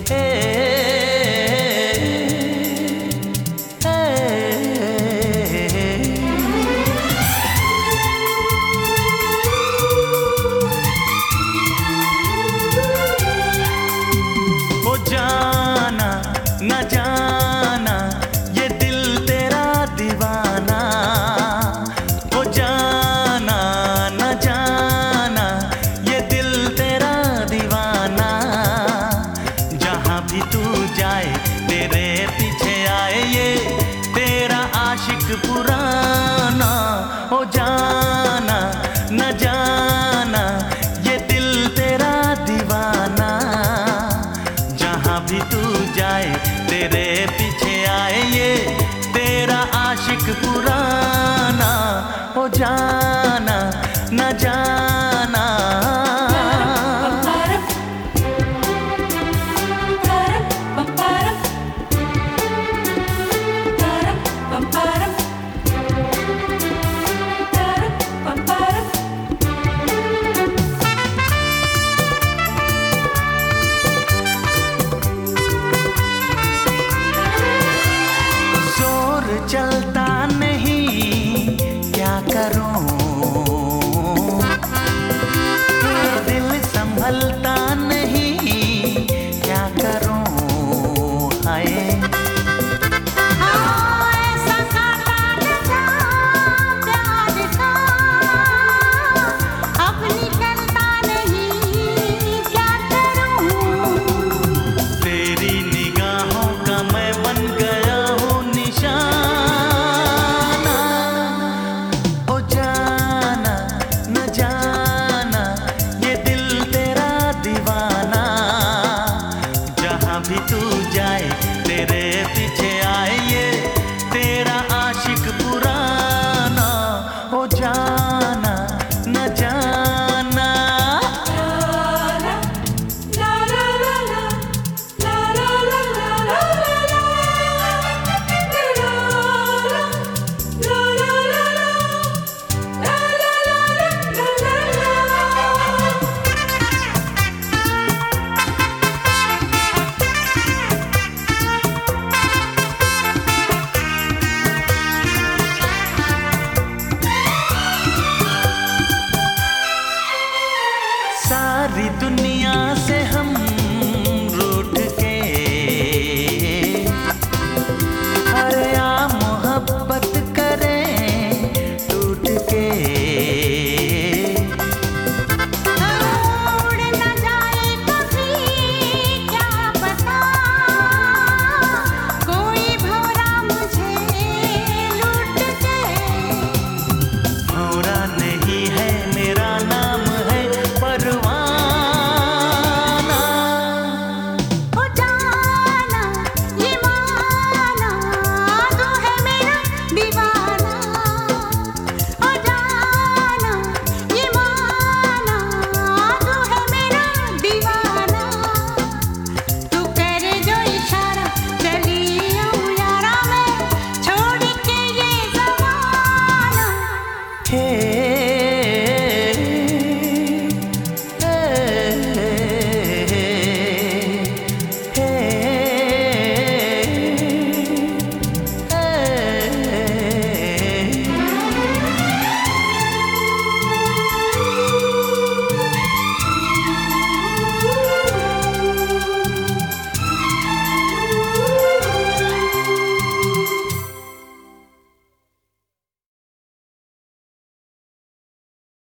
जाना न जाना ये दिल तेरा दीवाना, ओ जाना न जाना ये दिल तेरा दीवाना। जहाँ भी तू जाए तेरे पीछे आए ये तेरा आशिक पुराना। ओ जाना न जाना ये दिल तेरा दीवाना। जहाँ भी तू जाए तेरे पीछे आए ये तेरा आशिक पुराना। ओ जाना न जाना